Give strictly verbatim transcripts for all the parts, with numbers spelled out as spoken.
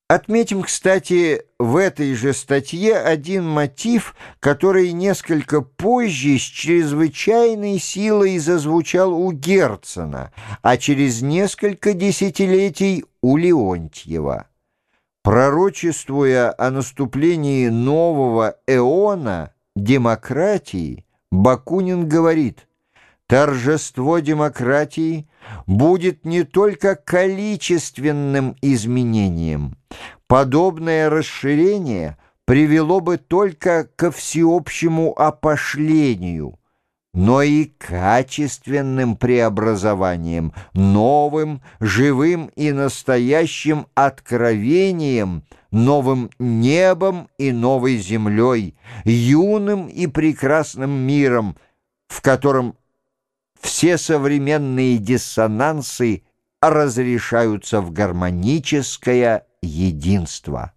Отметим, кстати, в этой же статье один мотив, который несколько позже с чрезвычайной силой зазвучал у Герцена, а через несколько десятилетий у Леонтьева. Пророчествуя о наступлении нового эона демократии, Бакунин говорит: торжество демократии будет не только количественным изменением. Подобное расширение привело бы только ко всеобщему опошлению, но и качественным преобразованием, новым, живым и настоящим откровением, новым небом и новой землей, юным и прекрасным миром, в котором все современные диссонансы разрешаются в гармоническое единство.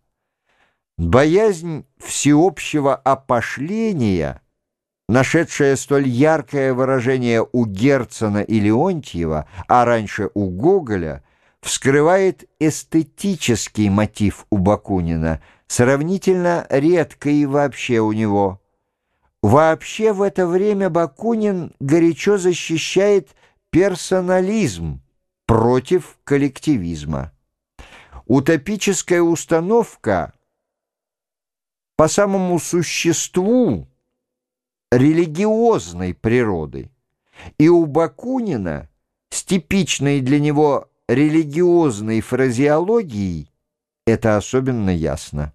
Боязнь всеобщего опошления, нашедшая столь яркое выражение у Герцена и Леонтьева, а раньше у Гоголя, вскрывает эстетический мотив у Бакунина, сравнительно редкий вообще у него. Вообще в это время Бакунин горячо защищает персонализм против коллективизма. Утопическая установка по самому существу религиозной природы, и у Бакунина с типичной для него религиозной фразеологией это особенно ясно.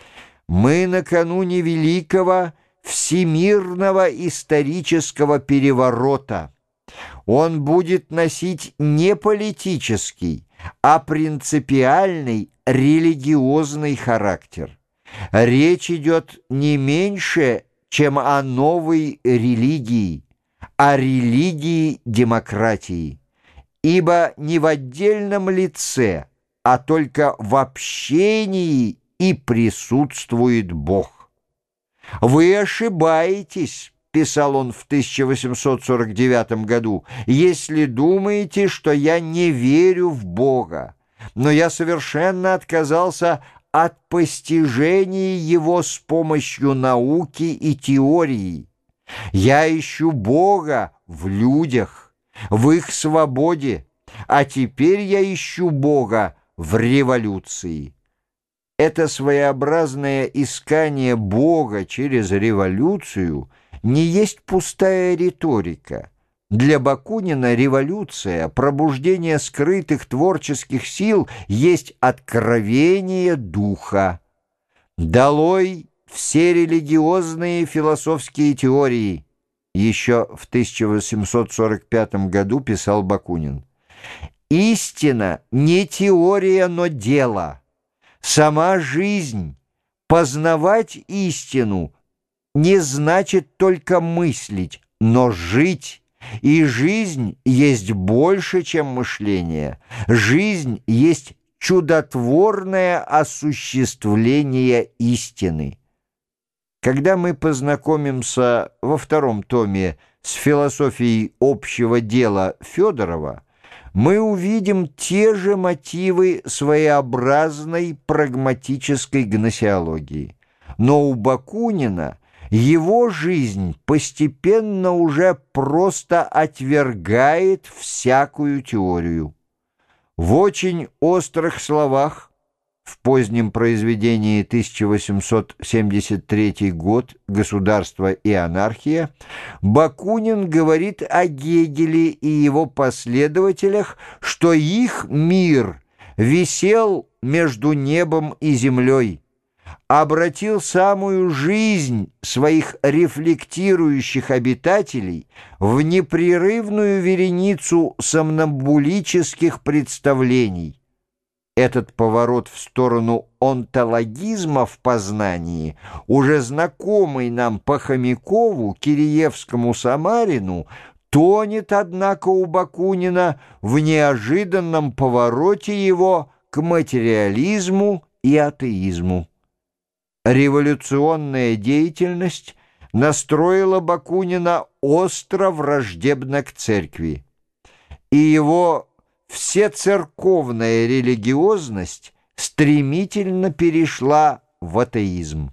Мы накануне великого всемирного исторического переворота. Он будет носить не политический, а принципиальный религиозный характер. Речь идет не меньше, чем о новой религии, о религии демократии, ибо не в отдельном лице, а только в общении и присутствует Бог. «Вы ошибаетесь», — писал он в тысяча восемьсот сорок девятом году, «если думаете, что я не верю в Бога, но я совершенно отказался от постижения Его с помощью науки и теории. Я ищу Бога в людях, в их свободе, а теперь я ищу Бога в революции». Это своеобразное искание Бога через революцию не есть пустая риторика. Для Бакунина революция, пробуждение скрытых творческих сил есть откровение духа. «Долой все религиозные философские теории», еще в тысяча восемьсот сорок пятом году писал Бакунин. «Истина не теория, но дело. Сама жизнь, познавать истину, не значит только мыслить, но жить. И жизнь есть больше, чем мышление. Жизнь есть чудотворное осуществление истины». Когда мы познакомимся во втором томе с философией общего дела Федорова, мы увидим те же мотивы своеобразной прагматической гносеологии. Но у Бакунина его жизнь постепенно уже просто отвергает всякую теорию. В очень острых словах в позднем произведении тысяча восемьсот семьдесят третий год «Государство и анархия» Бакунин говорит о Гегеле и его последователях, что их мир висел между небом и землей, обратил самую жизнь своих рефлектирующих обитателей в непрерывную вереницу сомнамбулических представлений. Этот поворот в сторону онтологизма в познании, уже знакомый нам по Хомякову, Киреевскому, Самарину, тонет, однако, у Бакунина в неожиданном повороте его к материализму и атеизму. Революционная деятельность настроила Бакунина остро враждебно к церкви, и его всецерковная религиозность стремительно перешла в атеизм.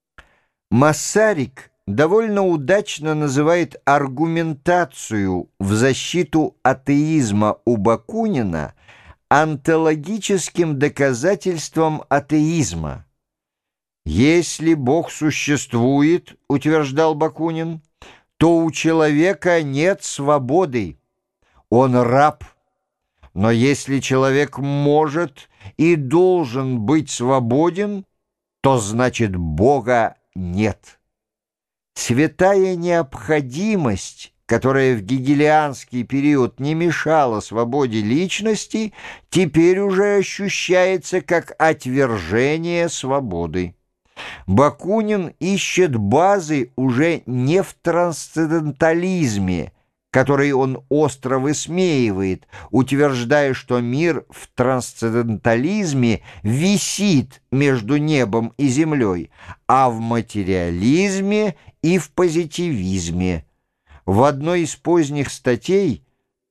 Массарик довольно удачно называет аргументацию в защиту атеизма у Бакунина онтологическим доказательством атеизма. «Если Бог существует, — утверждал Бакунин, — то у человека нет свободы, он раб. Но если человек может и должен быть свободен, то значит Бога нет». Святая необходимость, которая в гегелианский период не мешала свободе личности, теперь уже ощущается как отвержение свободы. Бакунин ищет базы уже не в трансцендентализме, который он остро высмеивает, утверждая, что мир в трансцендентализме висит между небом и землей, а в материализме и в позитивизме. В одной из поздних статей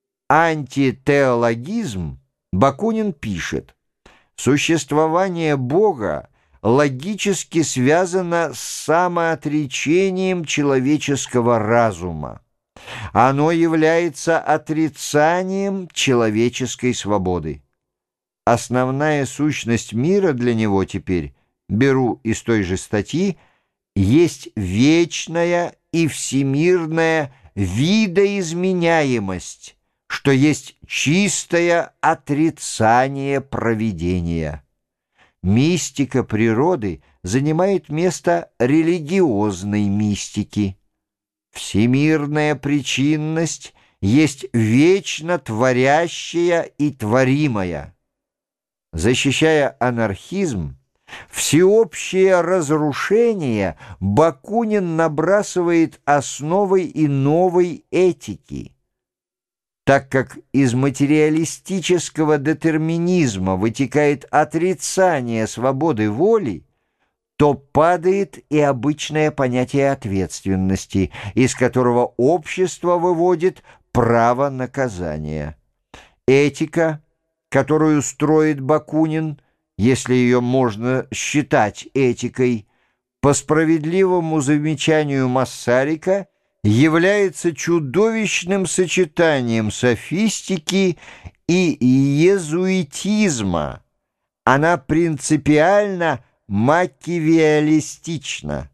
«Антитеологизм» Бакунин пишет: «Существование Бога логически связано с самоотречением человеческого разума. Оно является отрицанием человеческой свободы. Основная сущность мира для него теперь, беру из той же статьи, есть вечная и всемирная видоизменяемость, что есть чистое отрицание провидения. Мистика природы занимает место религиозной мистики. Всемирная причинность есть вечно творящая и творимая. Защищая анархизм, всеобщее разрушение, Бакунин набрасывает основой и новой этики. Так как из материалистического детерминизма вытекает отрицание свободы воли, то падает и обычное понятие ответственности, из которого общество выводит право наказания. Этика, которую строит Бакунин, если ее можно считать этикой, по справедливому замечанию Массарика, является чудовищным сочетанием софистики и иезуитизма. Она принципиально макиавеллистична.